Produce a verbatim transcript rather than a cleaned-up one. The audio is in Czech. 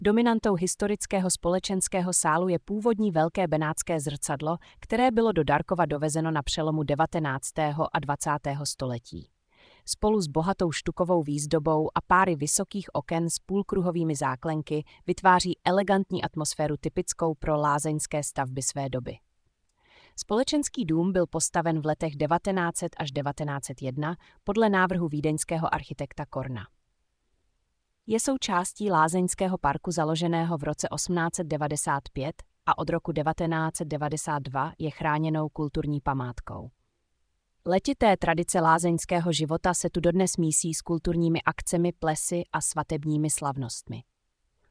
Dominantou historického společenského sálu je původní velké benátské zrcadlo, které bylo do Darkova dovezeno na přelomu devatenáctého a dvacátého století. Spolu s bohatou štukovou výzdobou a páry vysokých oken s půlkruhovými záklenky vytváří elegantní atmosféru typickou pro lázeňské stavby své doby. Společenský dům byl postaven v letech devatenáct set až devatenáct set jedna podle návrhu vídeňského architekta Korna. Je součástí lázeňského parku založeného v roce osmnáct set devadesát pět a od roku devatenáct set devadesát dva je chráněnou kulturní památkou. Letité tradice lázeňského života se tu dodnes mísí s kulturními akcemi, plesy a svatebními slavnostmi.